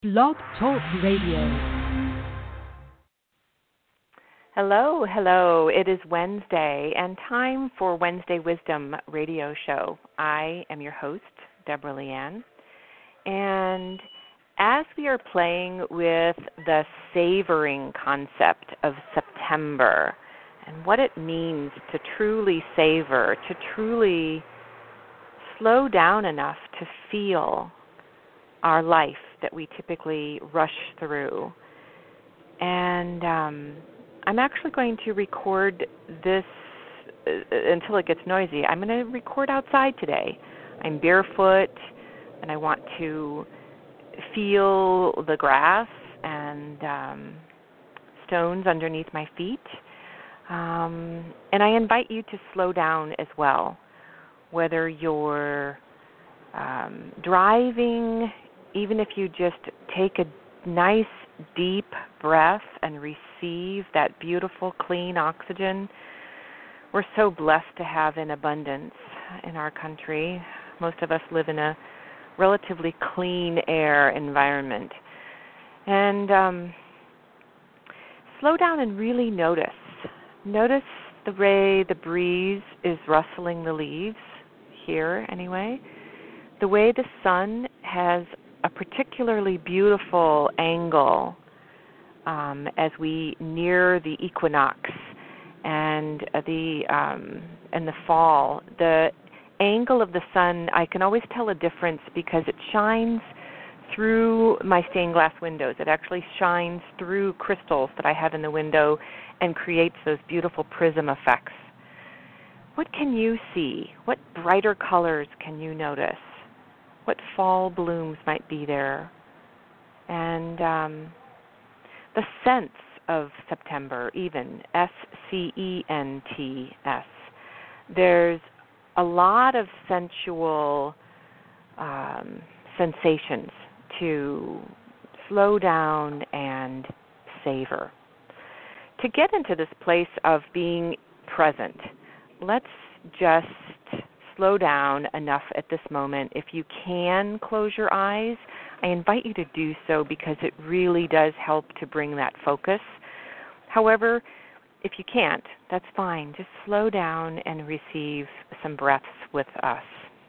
Blog Talk Radio. Hello, hello. It is Wednesday and time for Wednesday Wisdom radio show. I am your host, Deborah Leanne. And as we are playing with the savoring concept of September and what it means to truly savor, to truly slow down enough to feel our life that we typically rush through. And I'm actually going to record this until it gets noisy. I'm going to record outside today. I'm barefoot, and I want to feel the grass and stones underneath my feet. And I invite you to slow down as well, whether you're driving. Even if you just take a nice deep breath and receive that beautiful clean oxygen. We're so blessed to have in abundance in our country. Most of us live in a relatively clean air environment. And slow down and really notice. Notice the way the breeze is rustling the leaves, here anyway. The way the sun has a particularly beautiful angle as we near the equinox and the fall. The angle of the sun, I can always tell a difference because it shines through my stained glass windows. It actually shines through crystals that I have in the window and creates those beautiful prism effects. What can you see? What brighter colors can you notice? What fall blooms might be there? And the scents of September, even, S-C-E-N-T-S. There's a lot of sensual sensations to slow down and savor. To get into this place of being present, let's just slow down enough at this moment. If you can close your eyes, I invite you to do so because it really does help to bring that focus. However, if you can't, that's fine. Just slow down and receive some breaths with us.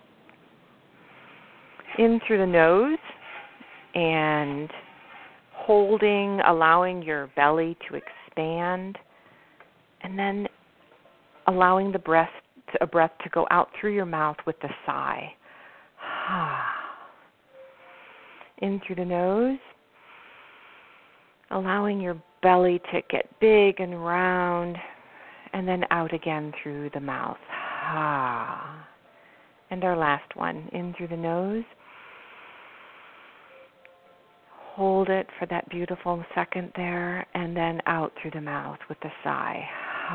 In through the nose and holding, allowing your belly to expand, and then allowing a breath to go out through your mouth with a sigh. In through the nose, allowing your belly to get big and round, and then out again through the mouth. And our last one, in through the nose. Hold it for that beautiful second there, and then out through the mouth with a sigh.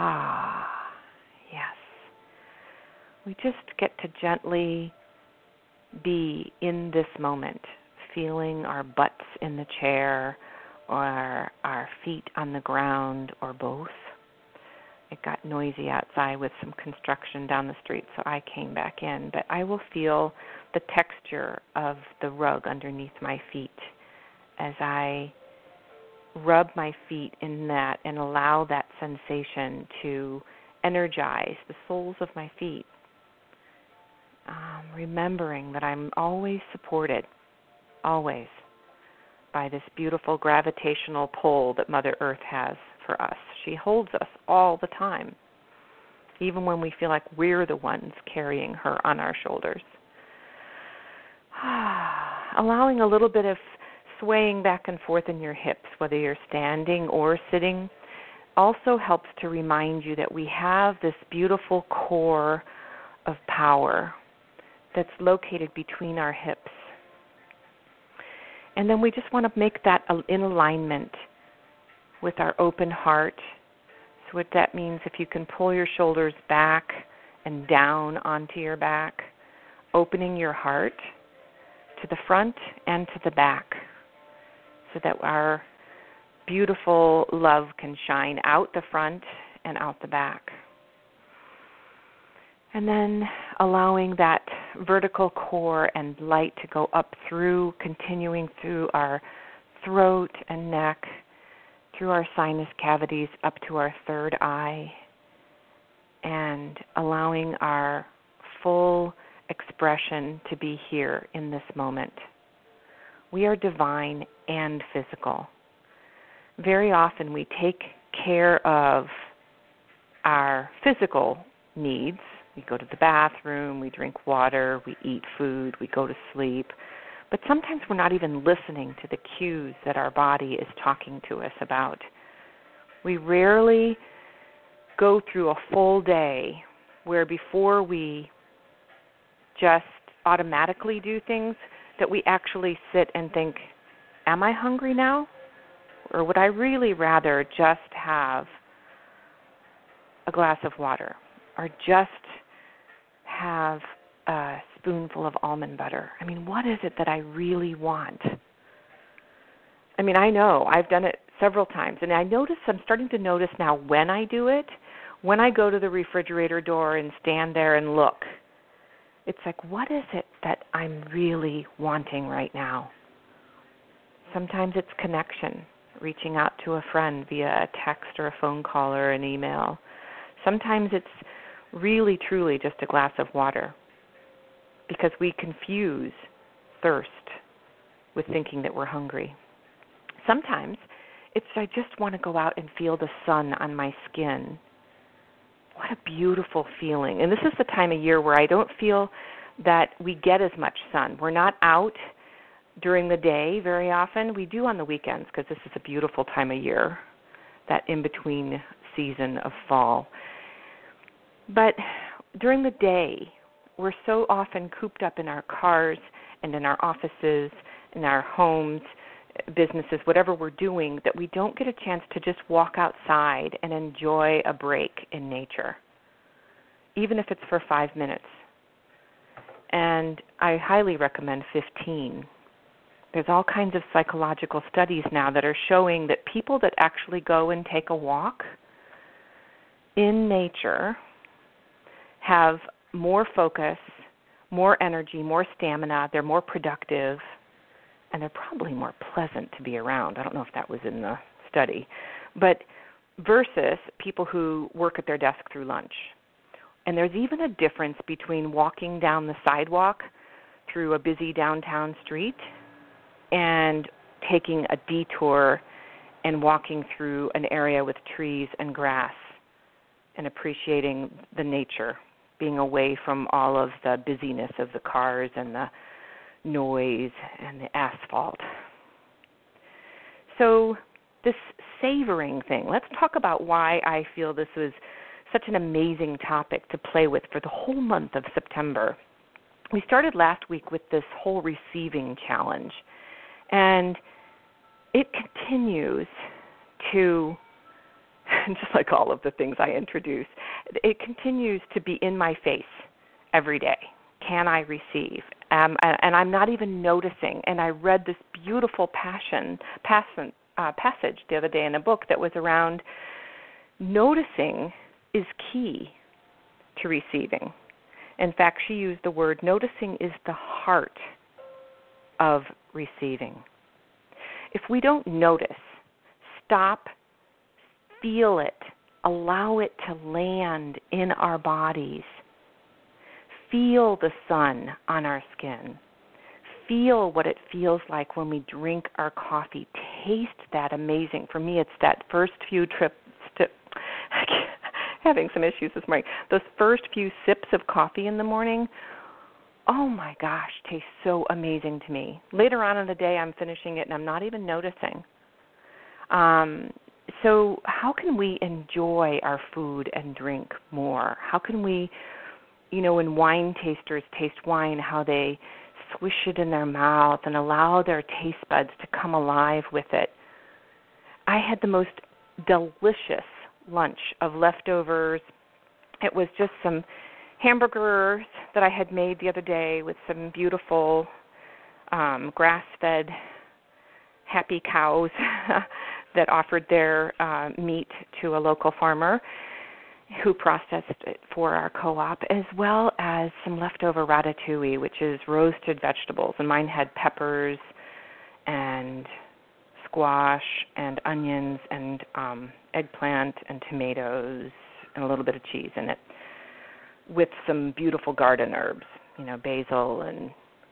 Yes. We just get to gently be in this moment, feeling our butts in the chair or our feet on the ground or both. It got noisy outside with some construction down the street, so I came back in. But I will feel the texture of the rug underneath my feet as I rub my feet in that and allow that sensation to energize the soles of my feet. Remembering that I'm always supported, always, by this beautiful gravitational pull that Mother Earth has for us. She holds us all the time, even when we feel like we're the ones carrying her on our shoulders. Allowing a little bit of swaying back and forth in your hips, whether you're standing or sitting, also helps to remind you that we have this beautiful core of power that's located between our hips. And then we just want to make that in alignment with our open heart. So what that means, if you can pull your shoulders back and down onto your back, opening your heart to the front and to the back so that our beautiful love can shine out the front and out the back. And then allowing that vertical core and light to go up through, continuing through our throat and neck, through our sinus cavities up to our third eye, and allowing our full expression to be here in this moment. We are divine and physical. Very often we take care of our physical needs. We go to the bathroom, we drink water, we eat food, we go to sleep. But sometimes we're not even listening to the cues that our body is talking to us about. We rarely go through a full day where before we just automatically do things, that we actually sit and think, am I hungry now? Or would I really rather just have a glass of water, or just have a spoonful of almond butter? I mean, what is it that I really want? I mean, I know I've done it several times, and I'm starting to notice now when I do it, when I go to the refrigerator door and stand there and look, it's like, what is it that I'm really wanting right now? Sometimes it's connection, reaching out to a friend via a text or a phone call or an email. Sometimes it's really, truly just a glass of water, because we confuse thirst with thinking that we're hungry. Sometimes it's I just want to go out and feel the sun on my skin. What a beautiful feeling. And this is the time of year where I don't feel that we get as much sun. We're not out during the day very often. We do on the weekends, because this is a beautiful time of year, that in-between season of fall. But during the day, we're so often cooped up in our cars and in our offices, in our homes, businesses, whatever we're doing, that we don't get a chance to just walk outside and enjoy a break in nature, even if it's for 5 minutes. And I highly recommend 15. There's all kinds of psychological studies now that are showing that people that actually go and take a walk in nature have more focus, more energy, more stamina, they're more productive, and they're probably more pleasant to be around. I don't know if that was in the study. But versus people who work at their desk through lunch. And there's even a difference between walking down the sidewalk through a busy downtown street and taking a detour and walking through an area with trees and grass and appreciating the nature, being away from all of the busyness of the cars and the noise and the asphalt. So this savoring thing, let's talk about why I feel this was such an amazing topic to play with for the whole month of September. We started last week with this whole receiving challenge, and it continues to, just like all of the things I introduce, it continues to be in my face every day. Can I receive? And I'm not even noticing. And I read this beautiful passage the other day in a book that was around noticing is key to receiving. In fact, she used the word noticing is the heart of receiving. If we don't notice, stop, feel it, allow it to land in our bodies, feel the sun on our skin, feel what it feels like when we drink our coffee, taste that amazing. For me, it's that first few having some issues this morning. Those first few sips of coffee in the morning, oh my gosh, tastes so amazing to me. Later on in the day, I'm finishing it and I'm not even noticing. So how can we enjoy our food and drink more? How can we, when wine tasters taste wine, how they swish it in their mouth and allow their taste buds to come alive with it. I had the most delicious lunch of leftovers. It was just some hamburgers that I had made the other day with some beautiful grass-fed happy cows that offered their meat to a local farmer who processed it for our co-op, as well as some leftover ratatouille, which is roasted vegetables. And mine had peppers and squash and onions and eggplant and tomatoes and a little bit of cheese in it, with some beautiful garden herbs, basil and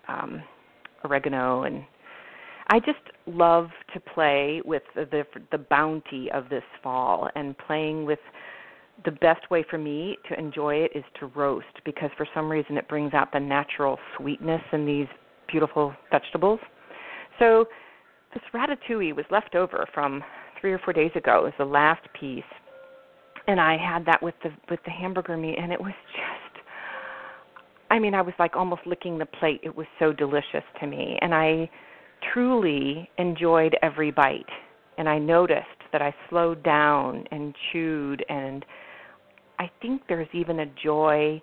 oregano. And I just love to play with the bounty of this fall, and playing with the best way for me to enjoy it is to roast, because for some reason it brings out the natural sweetness in these beautiful vegetables. So this ratatouille was left over from 3 or 4 days ago. It was the last piece, and I had that with the hamburger meat, and it was just, I was like almost licking the plate. It was so delicious to me, and I truly enjoyed every bite. And I noticed that I slowed down and chewed, and I think there's even a joy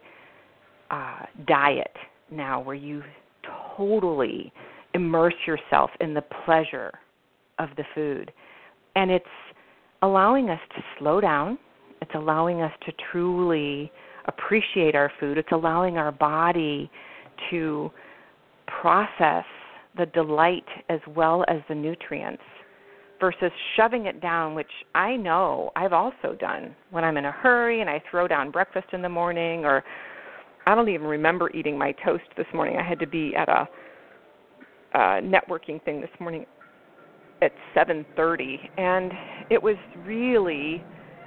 diet now where you totally immerse yourself in the pleasure of the food. And it's allowing us to slow down. It's allowing us to truly appreciate our food. It's allowing our body to process the delight as well as the nutrients, versus shoving it down, which I know I've also done when I'm in a hurry and I throw down breakfast in the morning, or I don't even remember eating my toast this morning. I had to be at a networking thing this morning at 7:30, and it was really,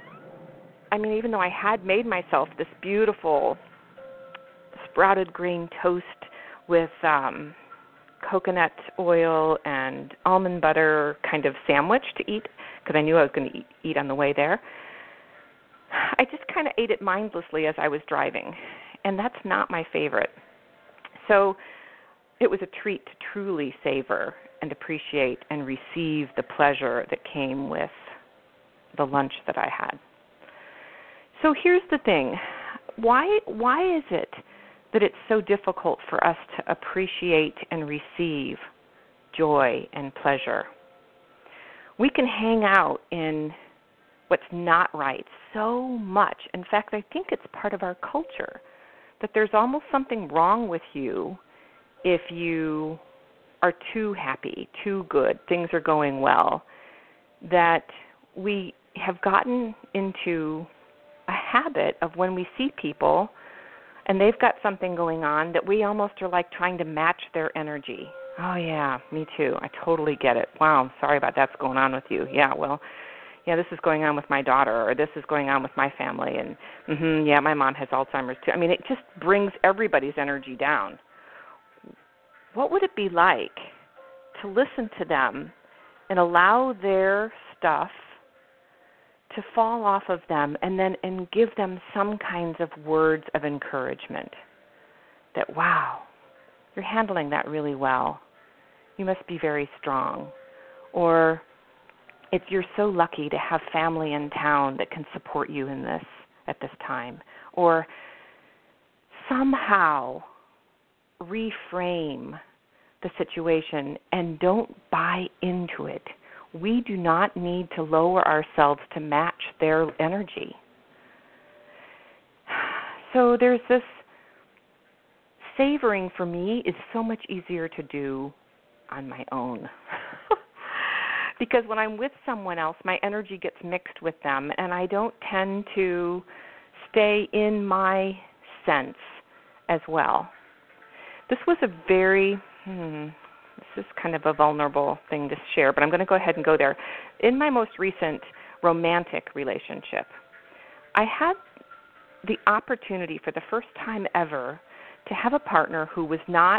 even though I had made myself this beautiful sprouted grain toast with coconut oil and almond butter kind of sandwich to eat, because I knew I was going to eat on the way there, I just kind of ate it mindlessly as I was driving, and that's not my favorite. So it was a treat to truly savor and appreciate and receive the pleasure that came with the lunch that I had. So here's the thing. Why is it that it's so difficult for us to appreciate and receive joy and pleasure? We can hang out in what's not right so much. In fact, I think it's part of our culture that there's almost something wrong with you if you are too happy, too good, things are going well, that we have gotten into a habit of when we see people and they've got something going on, that we almost are like trying to match their energy. Oh, yeah, me too. I totally get it. Wow, I'm sorry about that's going on with you. Yeah, well, yeah, this is going on with my daughter, or this is going on with my family, and yeah, my mom has Alzheimer's too. It just brings everybody's energy down. What would it be like to listen to them and allow their stuff to fall off of them, and give them some kinds of words of encouragement that, wow, you're handling that really well. You must be very strong. Or you're so lucky to have family in town that can support you in this at this time. Or somehow reframe the situation and don't buy into it. We do not need to lower ourselves to match their energy. So there's this savoring, for me, is so much easier to do on my own. Because when I'm with someone else, my energy gets mixed with them, and I don't tend to stay in my sense as well. This was a very, this is kind of a vulnerable thing to share, but I'm going to go ahead and go there. In my most recent romantic relationship, I had the opportunity for the first time ever to have a partner who was not,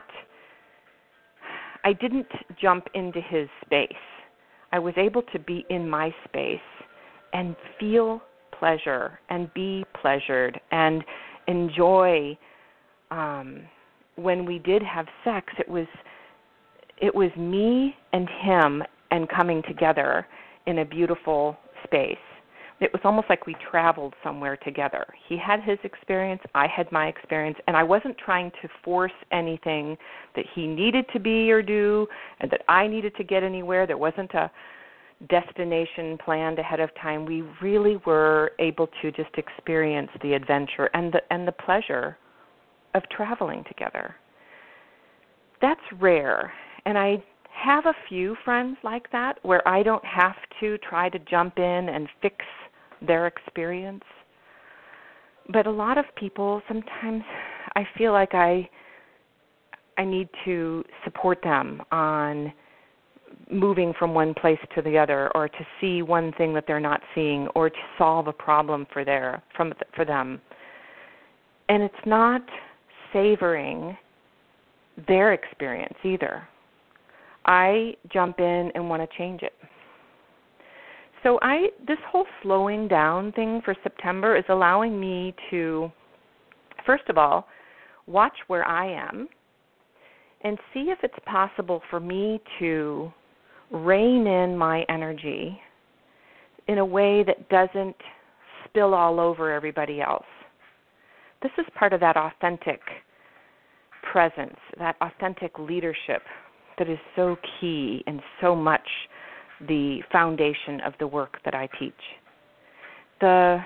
I didn't jump into his space. I was able to be in my space and feel pleasure and be pleasured and enjoy. When we did have sex, it was me and him and coming together in a beautiful space. It was almost like we traveled somewhere together. He had his experience, I had my experience, and I wasn't trying to force anything that he needed to be or do, and that I needed to get anywhere. There wasn't a destination planned ahead of time. We really were able to just experience the adventure and the pleasure of traveling together. That's rare, and I have a few friends like that where I don't have to try to jump in and fix their experience. But a lot of people, sometimes I feel like I need to support them on moving from one place to the other, or to see one thing that they're not seeing, or to solve a problem for them. And it's not savoring their experience either. I jump in and want to change it. So this whole slowing down thing for September is allowing me to, first of all, watch where I am and see if it's possible for me to rein in my energy in a way that doesn't spill all over everybody else. This is part of that authentic presence, that authentic leadership that is so key and so much the foundation of the work that I teach. How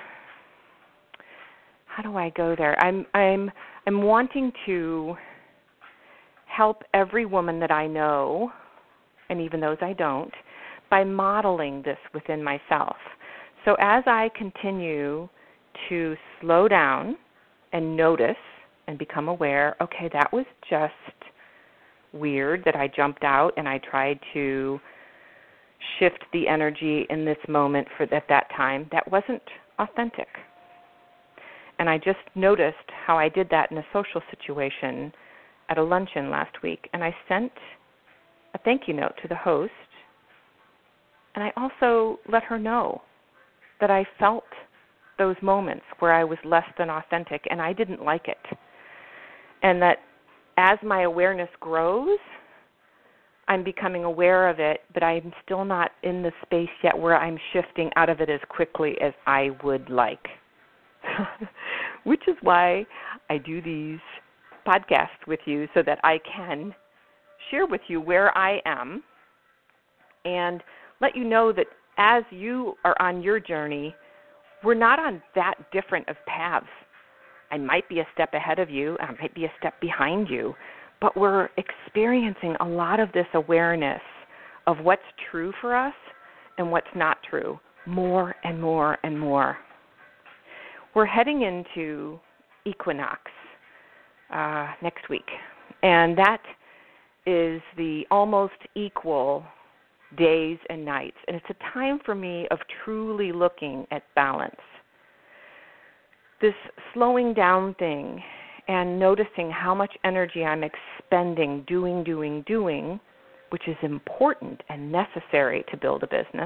do I go there? I'm wanting to help every woman that I know, and even those I don't, by modeling this within myself. So as I continue to slow down and notice and become aware, okay, that was just weird that I jumped out and I tried to shift the energy in this moment at that time. That wasn't authentic. And I just noticed how I did that in a social situation at a luncheon last week. And I sent a thank you note to the host. And I also let her know that I felt those moments where I was less than authentic and I didn't like it. And that as my awareness grows, I'm becoming aware of it, but I'm still not in the space yet where I'm shifting out of it as quickly as I would like. Which is why I do these podcasts with you, so that I can share with you where I am and let you know that as you are on your journey, we're not on that different of paths. I might be a step ahead of you, I might be a step behind you, but we're experiencing a lot of this awareness of what's true for us and what's not true, more and more and more. We're heading into equinox next week, and that is the almost equal days and nights, and it's a time for me of truly looking at balance. This slowing down thing and noticing how much energy I'm expending doing, which is important and necessary to build a business,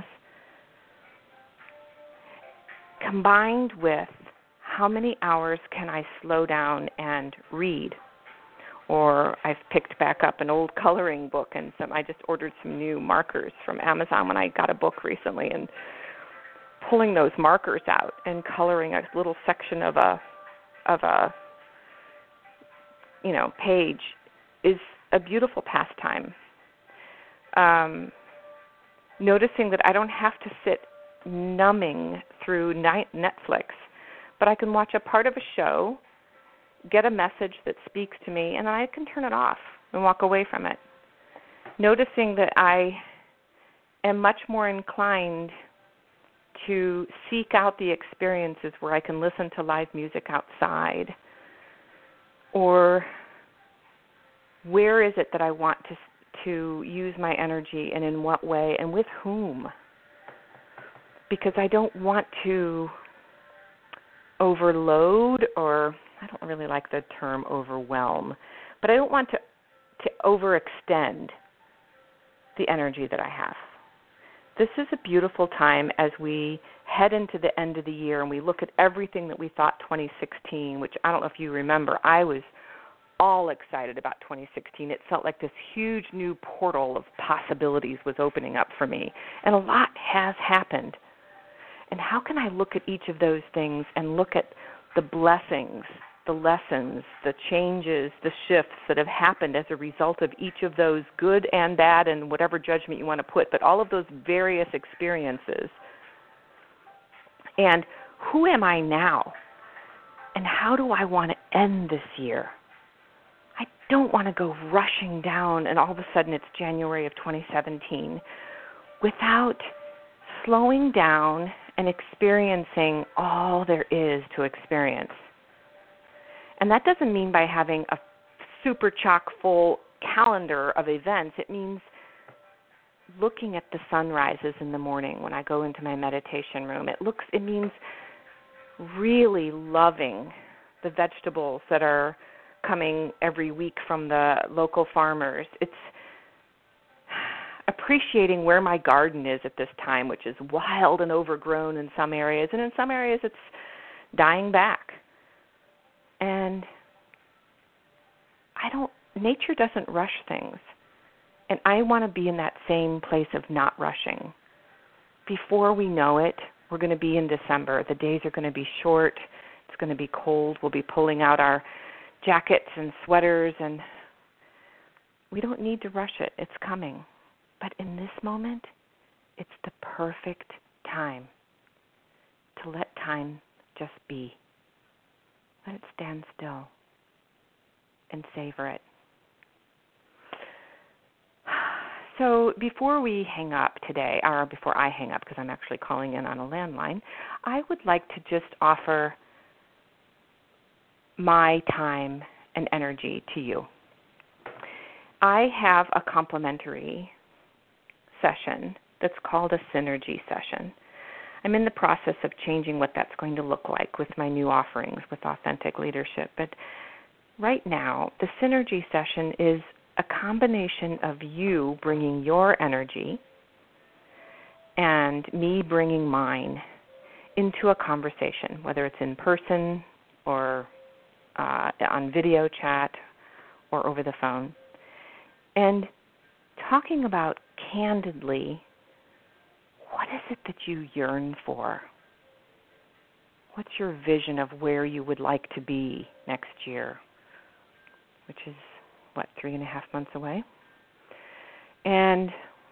combined with how many hours can I slow down and read. Or I've picked back up an old coloring book, and I just ordered some new markers from Amazon when I got a book recently, and pulling those markers out and coloring a little section of a page is a beautiful pastime. Noticing that I don't have to sit numbing through Netflix, but I can watch a part of a show, get a message that speaks to me, and then I can turn it off and walk away from it. Noticing that I am much more inclined to seek out the experiences where I can listen to live music outside, or where is it that I want to use my energy, and in what way, and with whom? Because I don't want to overload, or I don't really like the term overwhelm, but I don't want to overextend the energy that I have. This is a beautiful time as we head into the end of the year and we look at everything that we thought 2016, which I don't know if you remember, I was all excited about 2016. It felt like this huge new portal of possibilities was opening up for me, and a lot has happened. And how can I look at each of those things and look at the blessings, the lessons, the changes, the shifts that have happened as a result of each of those good and bad and whatever judgment you want to put, but all of those various experiences. And who am I now? And how do I want to end this year? I don't want to go rushing down and all of a sudden it's January of 2017 without slowing down and experiencing all there is to experience. And that doesn't mean by having a super chock full calendar of events. It means looking at the sunrises in the morning when I go into my meditation room. It means really loving the vegetables that are coming every week from the local farmers. It's appreciating where my garden is at this time, which is wild and overgrown in some areas, and in some areas it's dying back. And nature doesn't rush things. And I want to be in that same place of not rushing. Before we know it, we're going to be in December. The days are going to be short. It's going to be cold. We'll be pulling out our jackets and sweaters, and we don't need to rush it. It's coming. But in this moment, it's the perfect time to let time just be. Let it stand still and savor it. So before we hang up today, or before I hang up because I'm actually calling in on a landline, I would like to just offer my time and energy to you. I have a complimentary session that's called a synergy session. I'm in the process of changing what that's going to look like with my new offerings with Authentic Leadership. But right now, the synergy session is a combination of you bringing your energy and me bringing mine into a conversation, whether it's in person or on video chat or over the phone, and talking about candidly, what is it that you yearn for? What's your vision of where you would like to be next year, which is 3.5 months away? And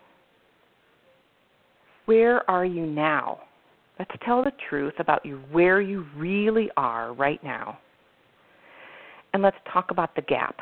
where are you now? Let's tell the truth about where you really are right now. And let's talk about the gap.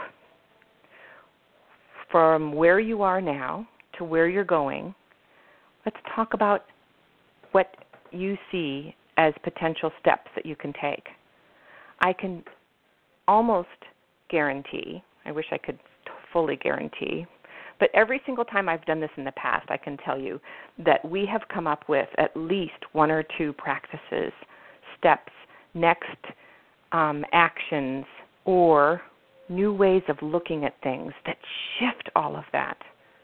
From where you are now to where you're going, let's talk about what you see as potential steps that you can take. I can almost guarantee, I wish I could fully guarantee, but every single time I've done this in the past, I can tell you that we have come up with at least one or two practices, steps, next actions, or new ways of looking at things that shift all of that.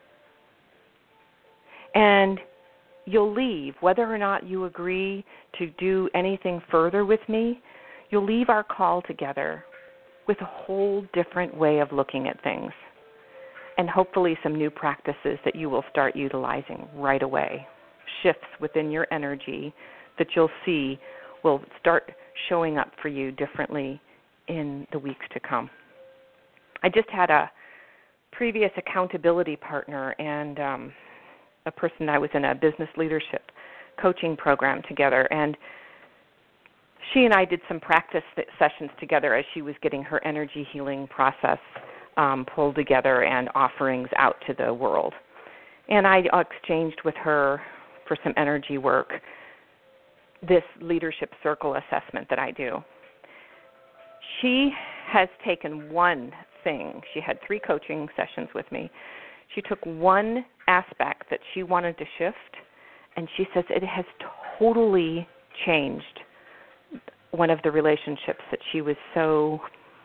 And you'll leave, whether or not you agree to do anything further with me, you'll leave our call together with a whole different way of looking at things, and hopefully some new practices that you will start utilizing right away, shifts within your energy that you'll see will start showing up for you differently in the weeks to come. I just had a previous accountability partner and a person I was in a business leadership coaching program together, and she and I did some practice sessions together as she was getting her energy healing process pulled together and offerings out to the world. And I exchanged with her for some energy work this leadership circle assessment that I do. She has taken one thing. She had 3 coaching sessions with me. She took one aspect that she wanted to shift, and she says it has totally changed one of the relationships that she was so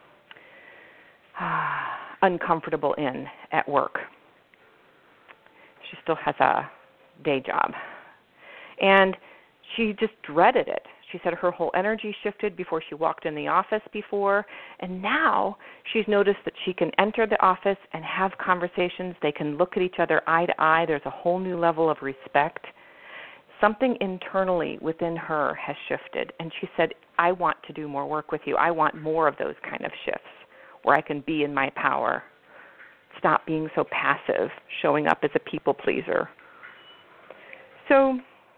uncomfortable in at work. She still has a day job. And she just dreaded it. She said her whole energy shifted before she walked in the office before, and now she's noticed that she can enter the office and have conversations. They can look at each other eye to eye. There's a whole new level of respect. Something internally within her has shifted, and she said, I want to do more work with you. I want more of those kind of shifts where I can be in my power, stop being so passive, showing up as a people pleaser. So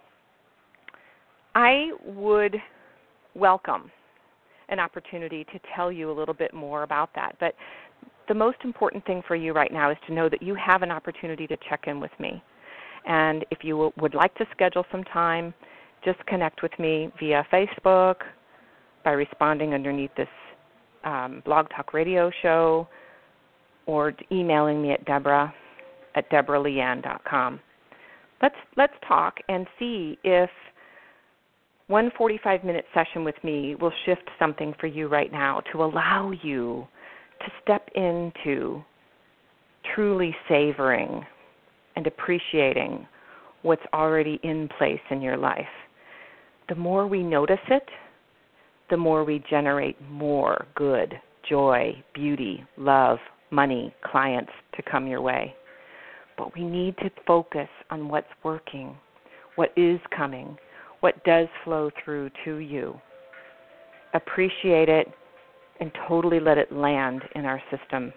I would welcome an opportunity to tell you a little bit more about that. But the most important thing for you right now is to know that you have an opportunity to check in with me. And if you would like to schedule some time, just connect with me via Facebook by responding underneath this Blog Talk Radio show, or emailing me at deborahleanne.com. Let's talk and see if one 45-minute session with me will shift something for you right now to allow you to step into truly savoring and appreciating what's already in place in your life. The more we notice it, the more we generate more good, joy, beauty, love, money, clients to come your way. But we need to focus on what's working, what is coming, what does flow through to you. Appreciate it and totally let it land in our system.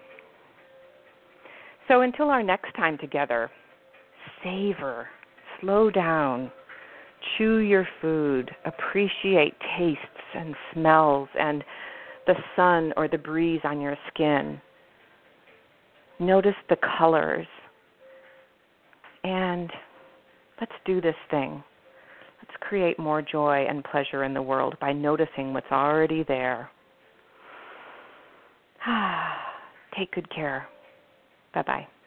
So until our next time together, savor, slow down, chew your food, appreciate tastes and smells and the sun or the breeze on your skin. Notice the colors. And let's do this thing. Let's create more joy and pleasure in the world by noticing what's already there. Take good care. Bye-bye.